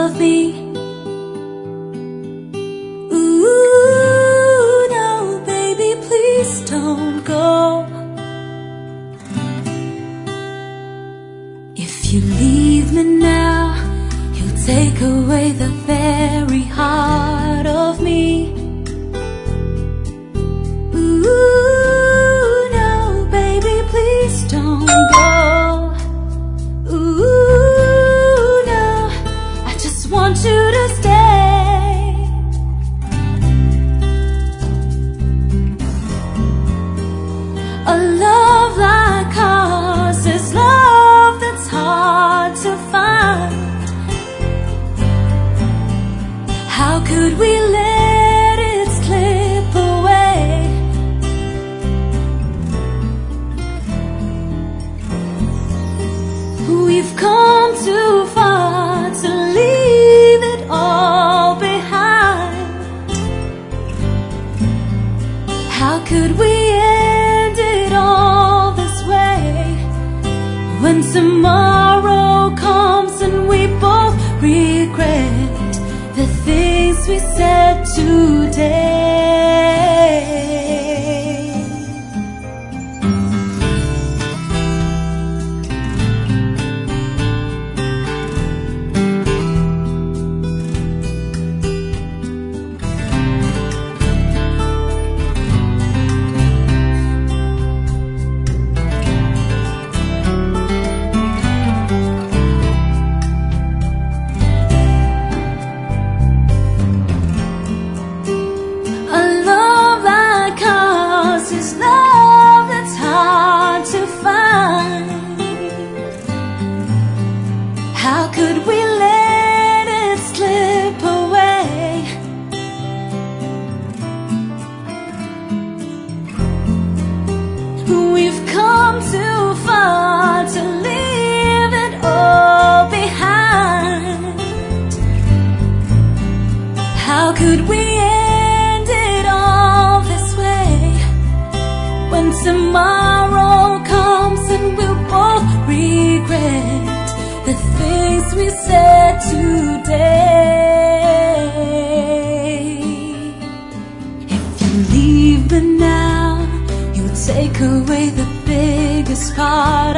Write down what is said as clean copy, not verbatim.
of me. Ooh, no, baby, please don't go. If you leave me now, you'll take away the very heart of me. Ooh, no, baby, please don't go. Ooh, no, I just want you to stay. A love like ours is love that's hard to find. How could we let it slip away? We've come too far to leave it all behind. How could we end it all this way? When tomorrow comes and we both regret the things we said today. Is love that's hard to find. How could we let it slip away? We've come too far to leave it all behind. How could we end it all this way? When tomorrow comes and we'll both regret the things we said today. If you leave me now, you'll take away the biggest part